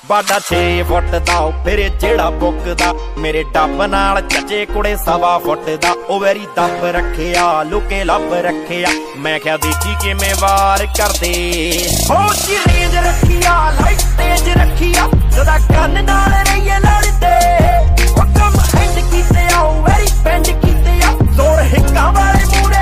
बाडा 6 foot दा फिर जेड़ा बुकदा मेरे डब नाल चचे कुड़े 1.25 फुट दा ओ वेरी दब रखिया लुके लब रखिया मैं क्या देखी किवें वार करदे हो ची रेंज रखिया लाइट तेज रखिया सदा गन नाल रहिए लड़दे ओ कम हैंड कीते आओ वेरी बेंड कीते आ जोर हिक्का वाले मूरे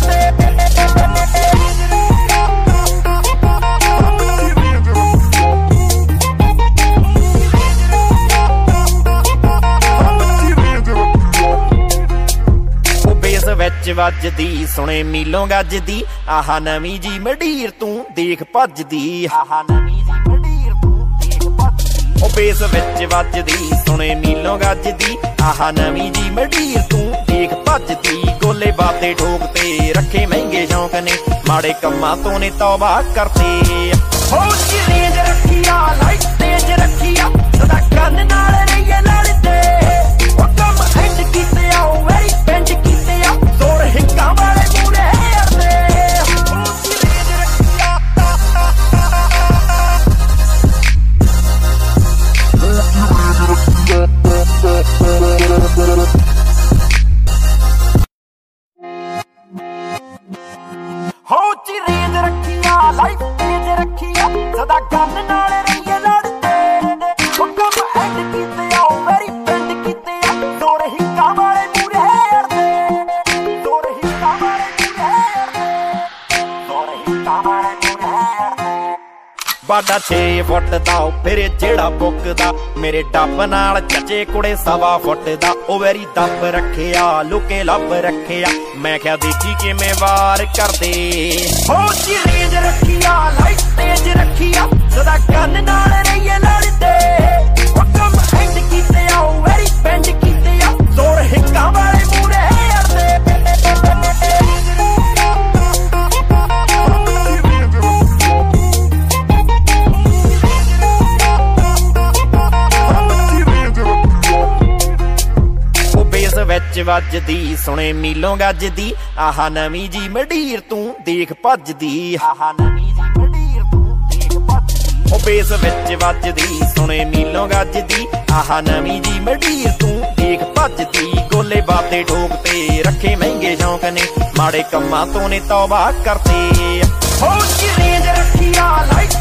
विच वजदी सुने मीलों गजदी आहा नवी जी मडीर तू देख भजदी आहा नवी जी मडीर तू देख भजदी ओ बेस विच वजदी सुने मीलों गजदी आहा नवी जी मडीर तू देख भजदी गोले बाते ठोकते रखे महंगे शौक ने माड़े कम्मां तो ने तौबा करते हो जी रेंज रखिया लाइट तेज रखिया सदा गन नाल रहिए लड़दे ओ कम हैंड कीते आओ वेरी बेंड कीते आ जोर हिक्का वाले मूरे अड़दे हो ची रेंज रखिया लाइफ तेज रखिया सदा गन नाल रहिए लड़दे ओ कम हैंड कीते आओ वेरी बेंड कीते आ जोर हिक्का वाले मूरे अड़दे जोर हिक्का वाले मूरे अड़दे जोर हिक्का वाले मूरे अड़दे बाडा 6 फुट दा फिर जेड़ा बुकदा मेरे डब नाल चचे कुड़े 1.25 फुट दा ओ वेरी दब रखिया लुके लब रखिया मैं क्या देखी किवें वार करदे हो जी रेंज रखिया लाइट तेज रखिया सदा गन नाल रहिए लड़दे ओ कम हैंड कीते आओ वेरी बेंड कीते आ जोर हिक्का वाले मूरे अड़दे विच वजदी सुने मीलों गजदी आहा नवी जी मडीर तू देख भजदी आहा नवी जी मडीर तू देख भजदी ओ बेस विच वजदी सुने मीलों गजदी आहा नवी जी मडीर तू देख भजदी गोले बाते ठोकते रखे महंगे शौक ने माड़े कम्मां तो ने तौबा करते हो जी रेंज रखिया लाइट